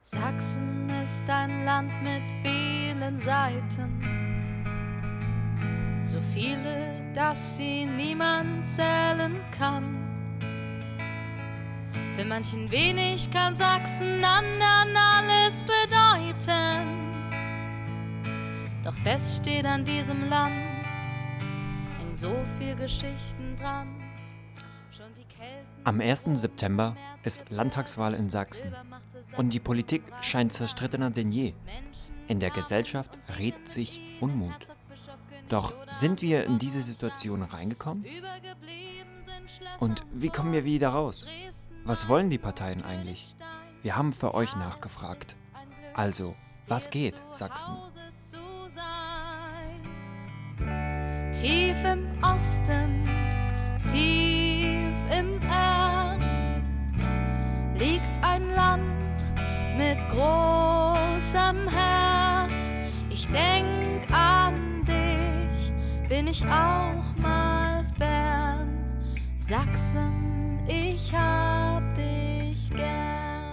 Sachsen ist ein Land mit vielen Seiten, so viele, dass sie niemand zählen kann. Für manchen wenig kann Sachsen anderen alles bedeuten. Doch fest steht an diesem Land, hängen so viel Geschichten dran. Am 1. September ist Landtagswahl in Sachsen und die Politik scheint zerstrittener denn je. In der Gesellschaft regt sich Unmut. Doch sind wir in diese Situation reingekommen? Und wie kommen wir wieder raus? Was wollen die Parteien eigentlich? Wir haben für euch nachgefragt. Also, was geht, Sachsen? Tief im Osten, tief im Erz, liegt ein Land mit großem Herz. Ich denk an dich, bin ich auch mal fern. Sachsen, ich hab dich gern.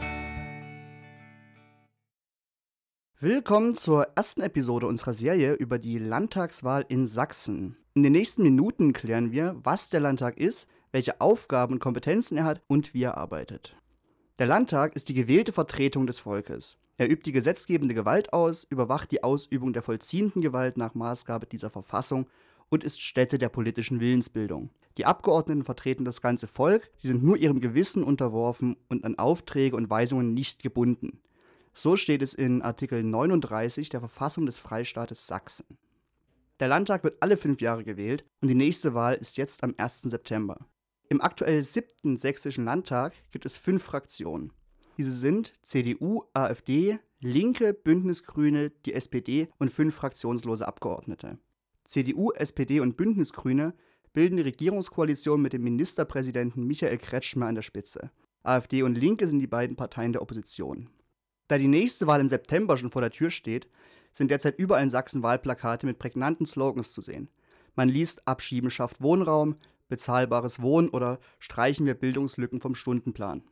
Willkommen zur ersten Episode unserer Serie über die Landtagswahl in Sachsen. In den nächsten Minuten klären wir, was der Landtag ist, welche Aufgaben und Kompetenzen er hat und wie er arbeitet. Der Landtag ist die gewählte Vertretung des Volkes. Er übt die gesetzgebende Gewalt aus, überwacht die Ausübung der vollziehenden Gewalt nach Maßgabe dieser Verfassung und ist Stätte der politischen Willensbildung. Die Abgeordneten vertreten das ganze Volk, sie sind nur ihrem Gewissen unterworfen und an Aufträge und Weisungen nicht gebunden. So steht es in Artikel 39 der Verfassung des Freistaates Sachsen. Der Landtag wird alle 5 Jahre gewählt und die nächste Wahl ist jetzt am 1. September. Im aktuell 7. Sächsischen Landtag gibt es 5 Fraktionen. Diese sind CDU, AfD, Linke, Bündnisgrüne, die SPD und 5 fraktionslose Abgeordnete. CDU, SPD und Bündnisgrüne bilden die Regierungskoalition mit dem Ministerpräsidenten Michael Kretschmer an der Spitze. AfD und Linke sind die beiden Parteien der Opposition. Da die nächste Wahl im September schon vor der Tür steht, sind derzeit überall in Sachsen Wahlplakate mit prägnanten Slogans zu sehen. Man liest Abschieben schafft Wohnraum, bezahlbares Wohnen oder Streichen wir Bildungslücken vom Stundenplan.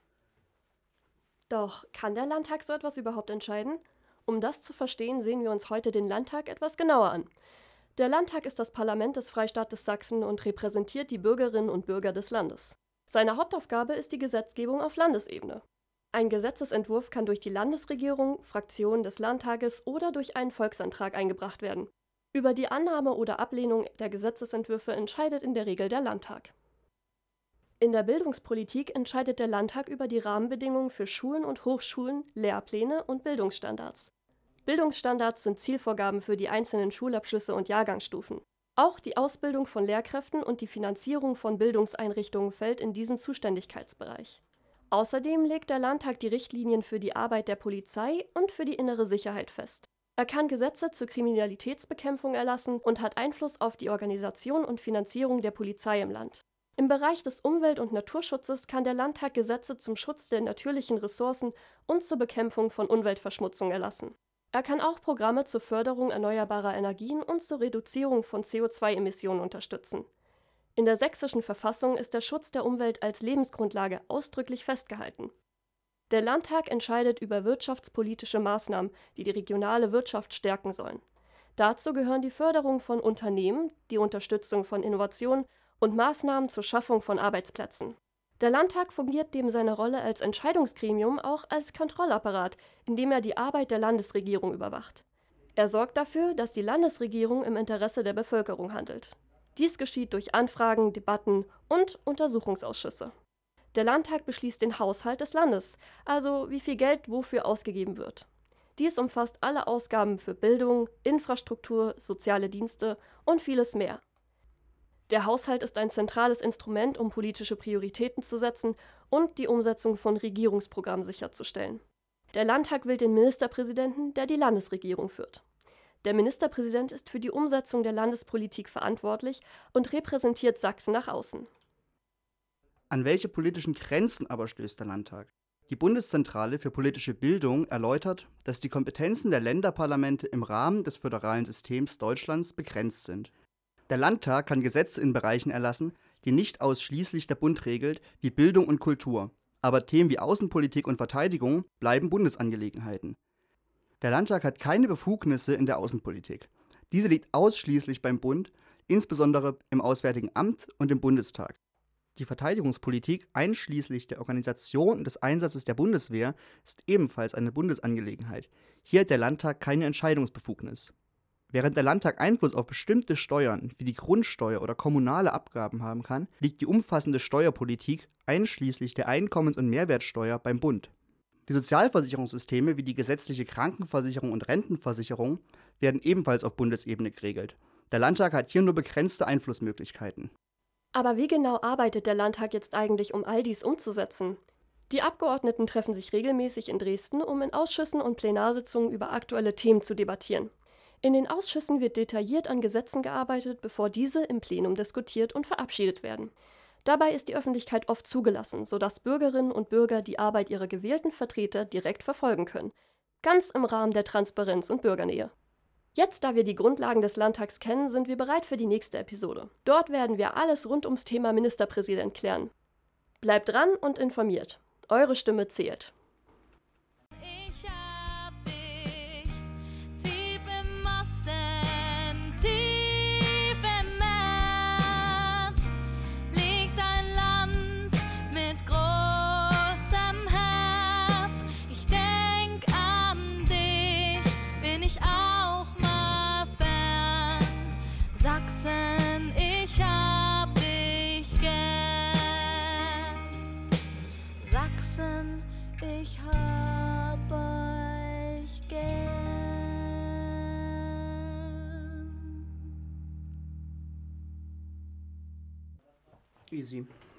Doch kann der Landtag so etwas überhaupt entscheiden? Um das zu verstehen, sehen wir uns heute den Landtag etwas genauer an. Der Landtag ist das Parlament des Freistaates Sachsen und repräsentiert die Bürgerinnen und Bürger des Landes. Seine Hauptaufgabe ist die Gesetzgebung auf Landesebene. Ein Gesetzesentwurf kann durch die Landesregierung, Fraktionen des Landtages oder durch einen Volksantrag eingebracht werden. Über die Annahme oder Ablehnung der Gesetzesentwürfe entscheidet in der Regel der Landtag. In der Bildungspolitik entscheidet der Landtag über die Rahmenbedingungen für Schulen und Hochschulen, Lehrpläne und Bildungsstandards. Bildungsstandards sind Zielvorgaben für die einzelnen Schulabschlüsse und Jahrgangsstufen. Auch die Ausbildung von Lehrkräften und die Finanzierung von Bildungseinrichtungen fällt in diesen Zuständigkeitsbereich. Außerdem legt der Landtag die Richtlinien für die Arbeit der Polizei und für die innere Sicherheit fest. Er kann Gesetze zur Kriminalitätsbekämpfung erlassen und hat Einfluss auf die Organisation und Finanzierung der Polizei im Land. Im Bereich des Umwelt- und Naturschutzes kann der Landtag Gesetze zum Schutz der natürlichen Ressourcen und zur Bekämpfung von Umweltverschmutzung erlassen. Er kann auch Programme zur Förderung erneuerbarer Energien und zur Reduzierung von CO2-Emissionen unterstützen. In der sächsischen Verfassung ist der Schutz der Umwelt als Lebensgrundlage ausdrücklich festgehalten. Der Landtag entscheidet über wirtschaftspolitische Maßnahmen, die die regionale Wirtschaft stärken sollen. Dazu gehören die Förderung von Unternehmen, die Unterstützung von Innovationen und Maßnahmen zur Schaffung von Arbeitsplätzen. Der Landtag fungiert neben seiner Rolle als Entscheidungsgremium auch als Kontrollapparat, indem er die Arbeit der Landesregierung überwacht. Er sorgt dafür, dass die Landesregierung im Interesse der Bevölkerung handelt. Dies geschieht durch Anfragen, Debatten und Untersuchungsausschüsse. Der Landtag beschließt den Haushalt des Landes, also wie viel Geld wofür ausgegeben wird. Dies umfasst alle Ausgaben für Bildung, Infrastruktur, soziale Dienste und vieles mehr. Der Haushalt ist ein zentrales Instrument, um politische Prioritäten zu setzen und die Umsetzung von Regierungsprogrammen sicherzustellen. Der Landtag wählt den Ministerpräsidenten, der die Landesregierung führt. Der Ministerpräsident ist für die Umsetzung der Landespolitik verantwortlich und repräsentiert Sachsen nach außen. An welche politischen Grenzen aber stößt der Landtag? Die Bundeszentrale für politische Bildung erläutert, dass die Kompetenzen der Länderparlamente im Rahmen des föderalen Systems Deutschlands begrenzt sind. Der Landtag kann Gesetze in Bereichen erlassen, die nicht ausschließlich der Bund regelt, wie Bildung und Kultur. Aber Themen wie Außenpolitik und Verteidigung bleiben Bundesangelegenheiten. Der Landtag hat keine Befugnisse in der Außenpolitik. Diese liegt ausschließlich beim Bund, insbesondere im Auswärtigen Amt und im Bundestag. Die Verteidigungspolitik, einschließlich der Organisation und des Einsatzes der Bundeswehr, ist ebenfalls eine Bundesangelegenheit. Hier hat der Landtag keine Entscheidungsbefugnis. Während der Landtag Einfluss auf bestimmte Steuern wie die Grundsteuer oder kommunale Abgaben haben kann, liegt die umfassende Steuerpolitik, einschließlich der Einkommens- und Mehrwertsteuer, beim Bund. Die Sozialversicherungssysteme wie die gesetzliche Krankenversicherung und Rentenversicherung werden ebenfalls auf Bundesebene geregelt. Der Landtag hat hier nur begrenzte Einflussmöglichkeiten. Aber wie genau arbeitet der Landtag jetzt eigentlich, um all dies umzusetzen? Die Abgeordneten treffen sich regelmäßig in Dresden, um in Ausschüssen und Plenarsitzungen über aktuelle Themen zu debattieren. In den Ausschüssen wird detailliert an Gesetzen gearbeitet, bevor diese im Plenum diskutiert und verabschiedet werden. Dabei ist die Öffentlichkeit oft zugelassen, sodass Bürgerinnen und Bürger die Arbeit ihrer gewählten Vertreter direkt verfolgen können. Ganz im Rahmen der Transparenz und Bürgernähe. Jetzt, da wir die Grundlagen des Landtags kennen, sind wir bereit für die nächste Episode. Dort werden wir alles rund ums Thema Ministerpräsident klären. Bleibt dran und informiert. Eure Stimme zählt. Ich hab dich tief im Osten, tief im März liegt ein Land mit großem Herz. Ich denk an dich, bin ich auch mal fern. Sachsen, ich hab dich gern. Sachsen, ich hab euch gern. Easy.